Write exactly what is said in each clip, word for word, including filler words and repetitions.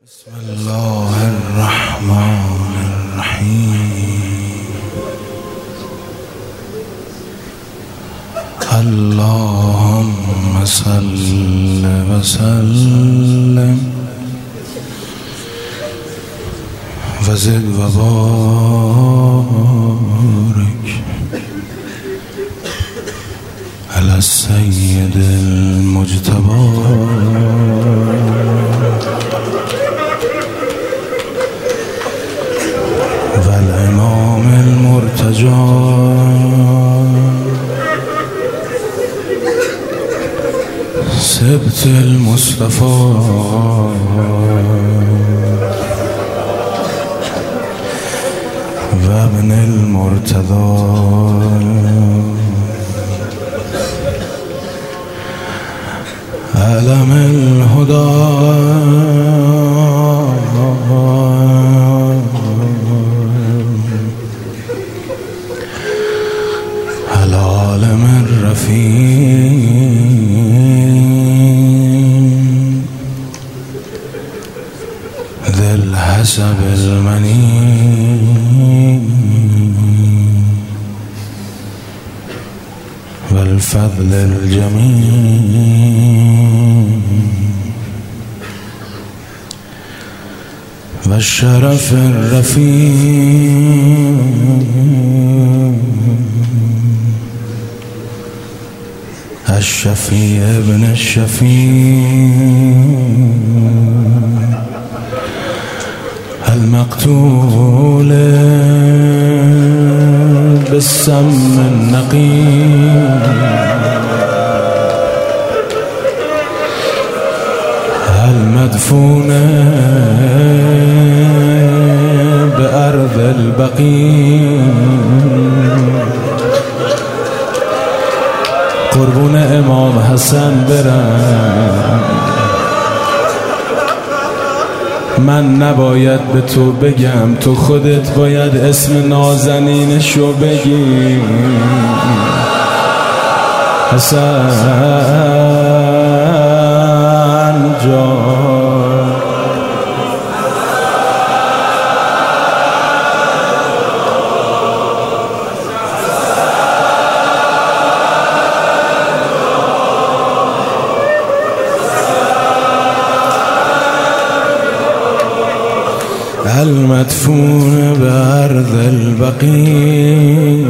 بسم الله الرحمن الرحیم. اللهم صل وسلم وزد وبارك على السيد المجتبى والإمام المرتجى سبت المصطفى وابن المرتضى علم الهدى العالم الرفيع ذي الحسب المنيع والفضل الجميل والشرف الرفيع الشفيع ابن الشفيع المقتول بالسم النقي المدفون بأرض البقيع قربون امام حسن برم. من نباید به تو بگم، تو خودت باید اسم نازنینشو بگی. حسن جان المدفون بأرض البقيع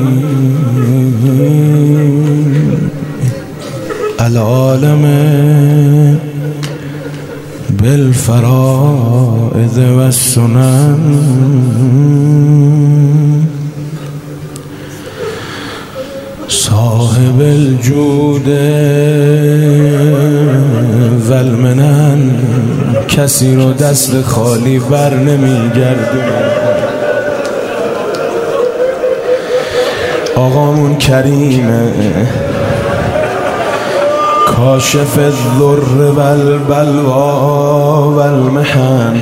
العالم بالفرائض والسنن صاحب الجود والمنن کسی رو دست خالی بر نمیگرده. آقامون کریمه کاشف الضر والبلوا والمحن.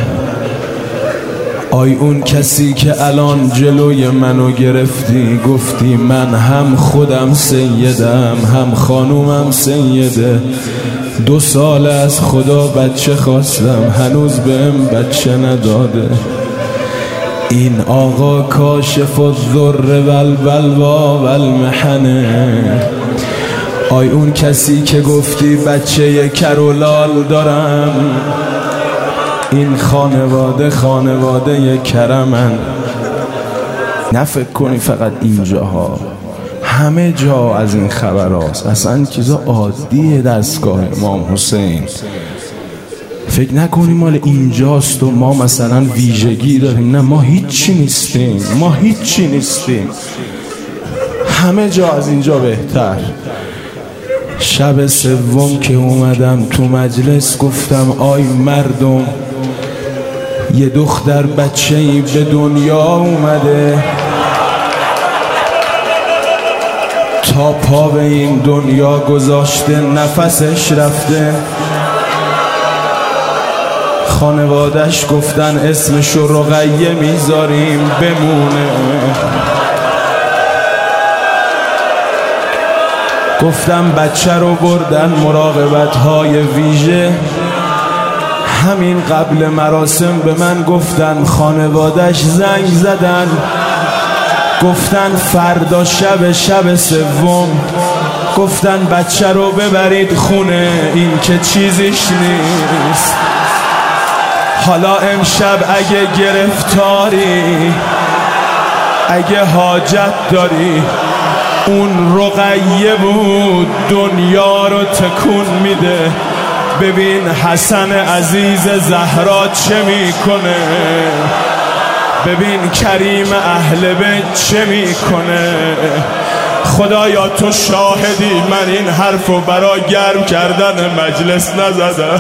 آی اون کسی که الان جلوی منو گرفتی، گفتی من هم خودم سیدم هم خانومم سیده، دو سال از خدا بچه خواستم هنوز بهم بچه نداده. این آقا کاشف الضر والبلوا والمحنه. آی اون کسی که گفتی بچه کرولال دارم، این خانواده خانواده کرمن. نه فکر کنی فقط اینجاها، همه جا از این خبر هاست. اصلا چیزا عادیه دستگاه امام حسین. فکر نکنی مال اینجاست و ما مثلا ویژگی داریم. نه، ما هیچی نیستیم، ما هیچی نیستیم، همه جا از اینجا بهتر. شب سوم که اومدم تو مجلس گفتم آی مردم، یه دختر بچه‌ای به دنیا اومده، تا پا به این دنیا گذاشته نفسش رفته. خانوادش گفتن اسمشو رقیه میذاریم بمونه. گفتم بچه رو بردن مراقبت های ویژه، همین قبل مراسم به من گفتن، خانوادش زنگ زدن گفتن فردا شب شب سوم، گفتن بچه رو ببرید خونه، این که چیزیش نیست. حالا امشب اگه گرفتاری، اگه حاجت داری، اون رقیه بود دنیا رو تکون میده. ببین حسن عزیز زهرا چه میکنه، ببین کریم اهل بیت چه میکنه. خدایا تو شاهدی، من این حرفو برای گرم کردن مجلس نزدم.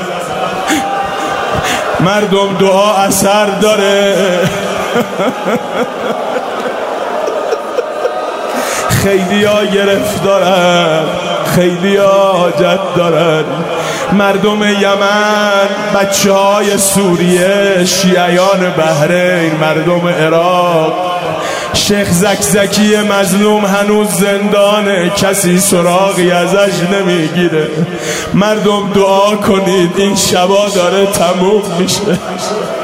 مردم دعا اثر داره. خیلی ها گرفتارن، خیلی ها حاجت دارن. مردم یمن، بچه های سوریه، شیعیان بحرین، مردم عراق. شیخ زکزکی مظلوم هنوز زندانه، کسی سراغی ازش نمیگیره. مردم دعا کنید، این شبا داره تموم میشه.